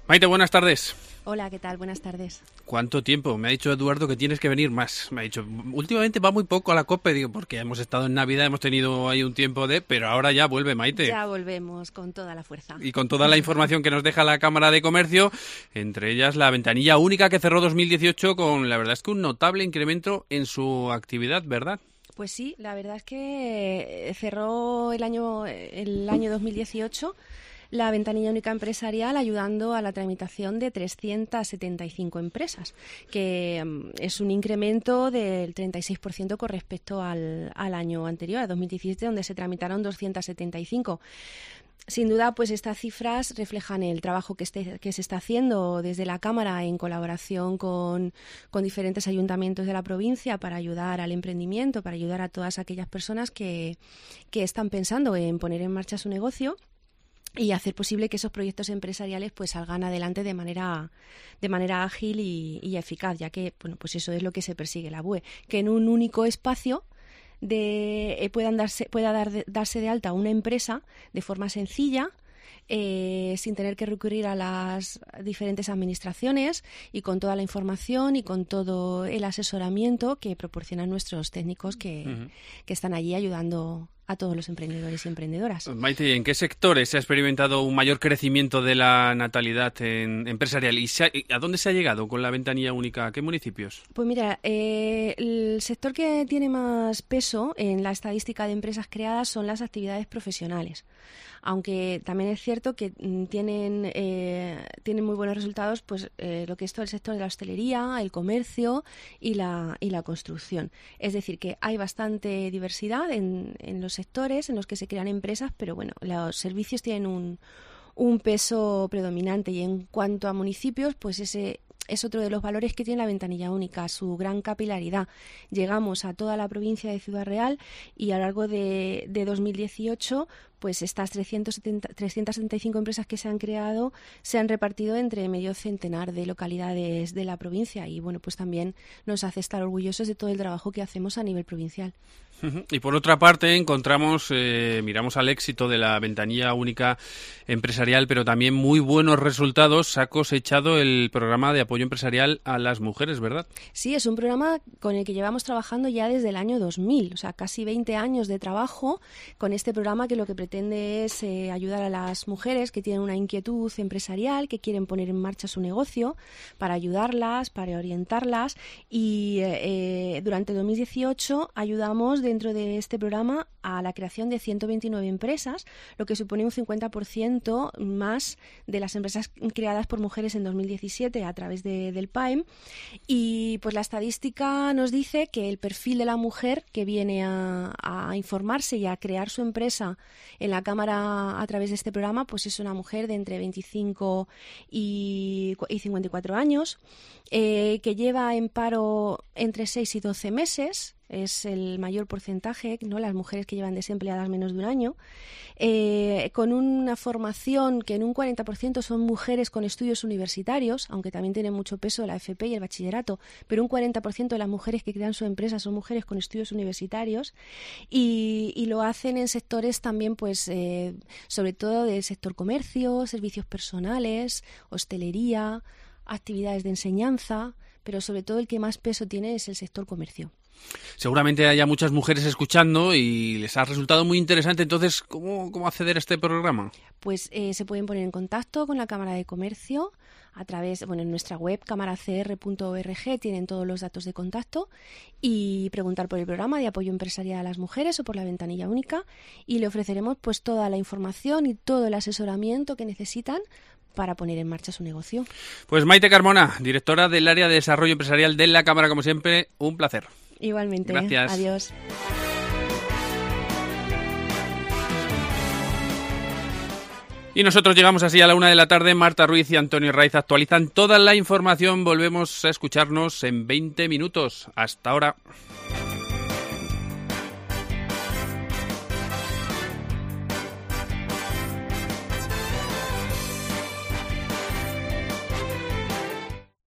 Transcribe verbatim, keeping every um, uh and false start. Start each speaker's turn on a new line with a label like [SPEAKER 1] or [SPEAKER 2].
[SPEAKER 1] Maite, buenas tardes.
[SPEAKER 2] Hola, ¿qué tal? Buenas tardes.
[SPEAKER 1] ¿Cuánto tiempo? Me ha dicho Eduardo que tienes que venir más. Me ha dicho, últimamente va muy poco a la COPE, digo, porque hemos estado en Navidad, hemos tenido ahí un tiempo de... Pero ahora ya vuelve, Maite.
[SPEAKER 2] Ya volvemos con toda la fuerza.
[SPEAKER 1] Y con toda la información que nos deja la Cámara de Comercio, entre ellas la ventanilla única que cerró dos mil dieciocho con, la verdad es que un notable incremento en su actividad, ¿verdad?
[SPEAKER 2] Pues sí, la verdad es que cerró el año, el año dos mil dieciocho... la ventanilla única empresarial ayudando a la tramitación de trescientas setenta y cinco empresas, que um, es un incremento del treinta y seis por ciento con respecto al, al año anterior, a dos mil diecisiete, donde se tramitaron doscientas setenta y cinco. Sin duda, pues estas cifras reflejan el trabajo que, este, que se está haciendo desde la Cámara en colaboración con, con diferentes ayuntamientos de la provincia para ayudar al emprendimiento, para ayudar a todas aquellas personas que, que están pensando en poner en marcha su negocio y hacer posible que esos proyectos empresariales pues salgan adelante de manera de manera ágil y, y eficaz, ya que bueno pues eso es lo que se persigue la B U E, que en un único espacio de eh, puedan darse pueda dar de, darse de alta una empresa de forma sencilla, Eh, sin tener que recurrir a las diferentes administraciones y con toda la información y con todo el asesoramiento que proporcionan nuestros técnicos que, uh-huh. que están allí ayudando a todos los emprendedores y emprendedoras.
[SPEAKER 1] Maite, ¿en qué sectores se ha experimentado un mayor crecimiento de la natalidad en, empresarial? ¿Y se ha, a dónde se ha llegado con la ventanilla única? ¿A qué municipios?
[SPEAKER 2] Pues mira, eh, el sector que tiene más peso en la estadística de empresas creadas son las actividades profesionales. Aunque también es cierto que tienen eh, tienen muy buenos resultados pues eh, lo que es todo el sector de la hostelería, el comercio y la y la construcción. Es decir, que hay bastante diversidad en, en los sectores en los que se crean empresas, pero bueno, los servicios tienen un, un peso predominante. Y en cuanto a municipios, pues ese es otro de los valores que tiene la ventanilla única, su gran capilaridad. Llegamos a toda la provincia de Ciudad Real y a lo largo de, de dos mil dieciocho, pues estas trescientas setenta y cinco empresas que se han creado se han repartido entre medio centenar de localidades de la provincia y bueno, pues también nos hace estar orgullosos de todo el trabajo que hacemos a nivel provincial.
[SPEAKER 1] Y por otra parte encontramos, eh, miramos al éxito de la ventanilla única empresarial, pero también muy buenos resultados ha cosechado el programa de apoyo empresarial a las mujeres, ¿verdad?
[SPEAKER 2] Sí, es un programa con el que llevamos trabajando ya desde el año dos mil, o sea, casi veinte años de trabajo con este programa que lo que pretende es eh, ayudar a las mujeres que tienen una inquietud empresarial, que quieren poner en marcha su negocio, para ayudarlas, para orientarlas y eh, durante dos mil dieciocho ayudamos de dentro de este programa a la creación de ciento veintinueve empresas, lo que supone un cincuenta por ciento más de las empresas creadas por mujeres en dos mil diecisiete a través de, del P A E M. Y pues la estadística nos dice que el perfil de la mujer que viene a, a informarse y a crear su empresa en la Cámara a través de este programa pues es una mujer de entre veinticinco y, y cincuenta y cuatro años, eh, que lleva en paro entre seis y doce meses. Es el mayor porcentaje, ¿no? Las mujeres que llevan desempleadas menos de un año, eh, con una formación que en un cuarenta por ciento son mujeres con estudios universitarios, aunque también tiene mucho peso la F P y el bachillerato, pero un cuarenta por ciento de las mujeres que crean su empresa son mujeres con estudios universitarios y, y lo hacen en sectores también, pues, eh, sobre todo del sector comercio, servicios personales, hostelería, actividades de enseñanza, pero sobre todo el que más peso tiene es el sector comercio.
[SPEAKER 1] Seguramente haya muchas mujeres escuchando y les ha resultado muy interesante. Entonces, ¿cómo, cómo acceder a este programa?
[SPEAKER 2] Pues eh, se pueden poner en contacto con la Cámara de Comercio a través, bueno, en nuestra web cámara c r punto org tienen todos los datos de contacto y preguntar por el programa de apoyo empresarial a las mujeres o por la ventanilla única y le ofreceremos pues toda la información y todo el asesoramiento que necesitan para poner en marcha su negocio.
[SPEAKER 1] Pues Maite Carmona, directora del área de desarrollo empresarial de la Cámara, como siempre, un placer.
[SPEAKER 2] Igualmente.
[SPEAKER 1] Gracias.
[SPEAKER 2] Adiós.
[SPEAKER 1] Y nosotros llegamos así a la una de la tarde. Marta Ruiz y Antonio Raiz actualizan toda la información. Volvemos a escucharnos en veinte minutos. Hasta ahora.